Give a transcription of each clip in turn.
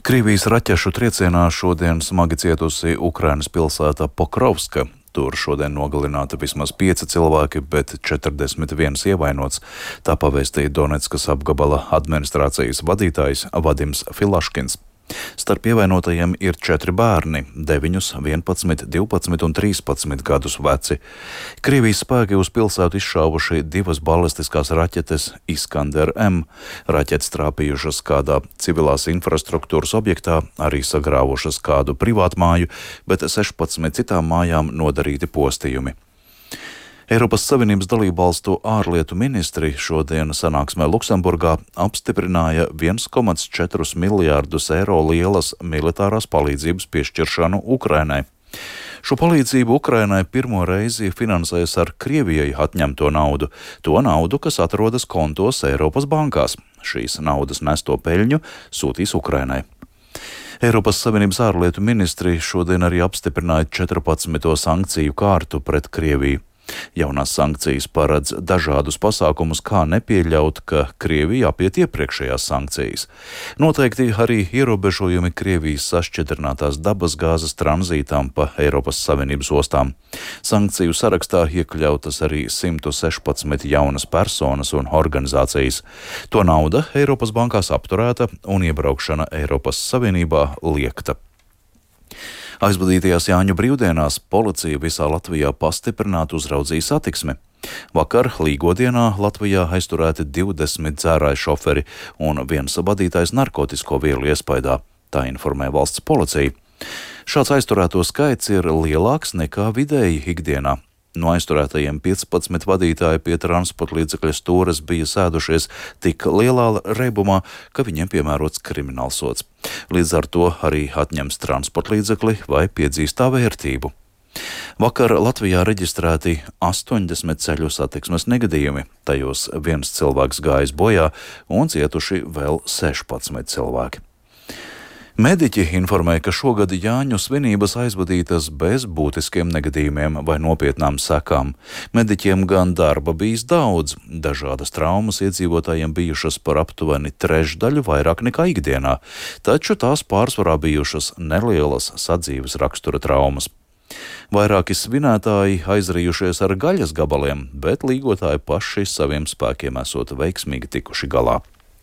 Krievijas raķešu triecienā šodien smagi cietusi Ukrainas pilsēta Pokrovska. Tur šodien nogalināti vismaz 5 cilvēki, bet 41 ievainots. Tā pavēstīja Donetskas apgabala administrācijas vadītājs Vadims Filaškins. Starp ievainotajiem ir 4 bērni - 9, 11, 12 un 13 gadus veci. Krievijas spēki uz pilsētu izšāvuši 2 balistiskās raķetes Iskander-M. Raķetes trāpījušas kādā civilās infrastruktūras objektā, arī sagrāvušas kādu privātmāju, bet 16 citām mājām nodarīti postījumi. Eiropas Savienības dalībvalstu ārlietu ministri šodien sanāksmē Luksemburgā apstiprināja 1,4 miljārdus eiro lielas militārās palīdzības piešķiršanu Ukrainai. Šo palīdzību Ukrainai pirmo reizi finansēs ar Krievijai atņemto naudu, to naudu, kas atrodas kontos Eiropas bankās. Šīs naudas nesto peļņu sūtīs Ukrainai. Eiropas Savienības ārlietu ministri šodien arī apstiprināja 14. sankciju kārtu pret Krieviju. Jaunās sankcijas paredz dažādus pasākumus, kā nepieļaut, ka Krievija apiet iepriekšējās sankcijas. Noteikti arī ierobežojumi Krievijas sašķidrinātās dabas gāzes tranzītām pa Eiropas Savienības ostām. Sankciju sarakstā iekļautas arī 116 jaunas personas un organizācijas. To nauda Eiropas bankās apturēta un iebraukšana Eiropas Savienībā liekta. Aizvadītajās Jāņu brīvdienās policija visā Latvijā pastiprināti uzraudzīja satiksmi. Vakar Līgodienā Latvijā aizturēti 20 dzērāju šoferi un 1 vadītājs narkotisko vielu iespaidā, tā informē valsts policija. Šāds aizturēto skaits ir lielāks nekā vidēji ikdienā. No aizturētajiem 15 vadītāji pie transporta līdzekļa stūres bija sēdušies tik lielā reibumā, ka viņiem piemērots kriminālsods. Līdz ar to arī atņems transporta līdzekli vai piedzīstā vērtību. Vakar Latvijā reģistrēti 80 ceļu satiksmes negadījumi, tajos 1 cilvēks gājis bojā un cietuši vēl 16 cilvēki. Mediķi informē, ka šogad Jāņu svinības aizvadītas bez būtiskiem negadījumiem vai nopietnām sekām. Mediķiem gan darba bijis daudz, dažādas traumas iedzīvotājiem bijušas par aptuveni trešdaļu vairāk nekā ikdienā, taču tās pārsvarā bijušas nelielas sadzīves rakstura traumas. Vairāki svinētāji aizrījušies ar gaļas gabaliem, bet līgotāji paši saviem spēkiem esot veiksmīgi tikuši galā.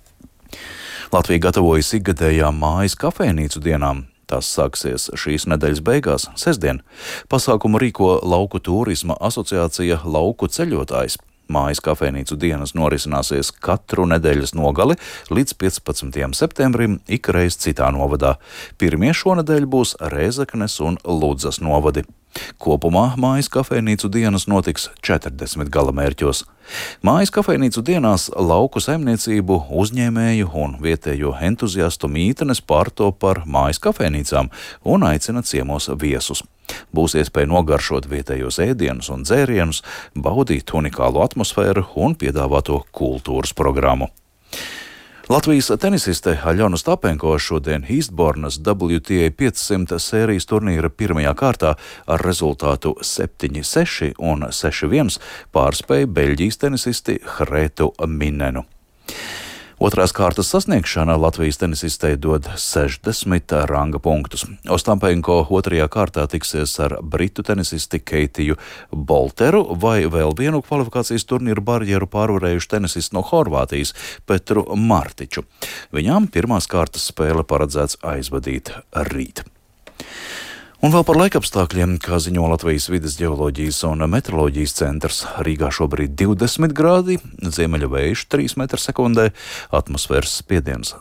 Latvija gatavojas ikgadējām mājas kafejnīcu dienām. Tās sāksies šīs nedēļas beigās, sestdien. Pasākumu rīko Lauku turisma asociācija Lauku ceļotājs. Mājas kafejnīcu dienas norisināsies katru nedēļas nogali līdz 15. septembrim ikreiz citā novadā. Pirmie šonedēļ būs Rēzeknes un Ludzas novadi. Kopumā mājas kafejnīcu dienas notiks 40 galamērķos. Mājas kafejnīcu dienās lauku saimniecību, uzņēmēju un vietējo entuziastu mītnes pārto par mājas kafejnīcām un aicina ciemos viesus. Būs iespēja nogaršot vietējos ēdienus un dzērienus, baudīt unikālu atmosfēru un piedāvāto kultūras programmu. Latvijas tenisiste Aļona Stapenko šodien Eastbournes WTA 500 sērijas turnīra pirmajā kārtā ar rezultātu 7-6 un 6-1 pārspēja Beļģijas tenisisti Hrētu Minenu. Otrās kārtas sasniegšana Latvijas tenisistei dod 60 ranga punktus. Ostapenko otrajā kārtā tiksies ar britu tenisisti Keitiju Bolteru vai vēl vienu kvalifikācijas turnīru barjeru pārvarējušu tenisistu no Horvātijas Petru Martiču. Viņām pirmās kārtas spēle paredzēts aizvadīt rīt. Un vēl par laikapstākļiem, kā ziņo Latvijas vides ģeoloģijas un meteoroloģijas centrs. Rīgā šobrīd 20 grādi, ziemeļa vējš 3 m/sekundē, atmosfēras spiediens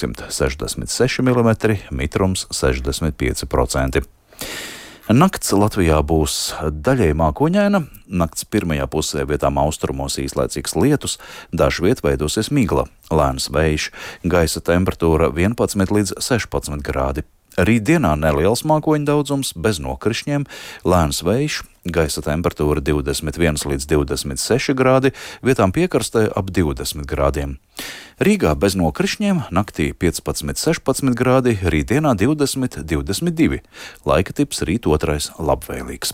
766 mm, mitrums 65%. Nakts Latvijā būs daļēji mākoņaina, nakts pirmajā pusē vietām austrumos īslaicīgs lietus, dažviet veidosies migla, lēns vējš, gaisa temperatūra 11 līdz 16 grādi. Rītdienā neliels mākoņu daudzums, bez nokrišņiem, lēns vējš, gaisa temperatūra 21 līdz 26 grādi, vietām piekrastē ap 20 grādiem. Rīgā bez nokrišņiem, naktī 15-16 grādi, rītdienā 20-22. Laika tips rīt otrais labvēlīgs.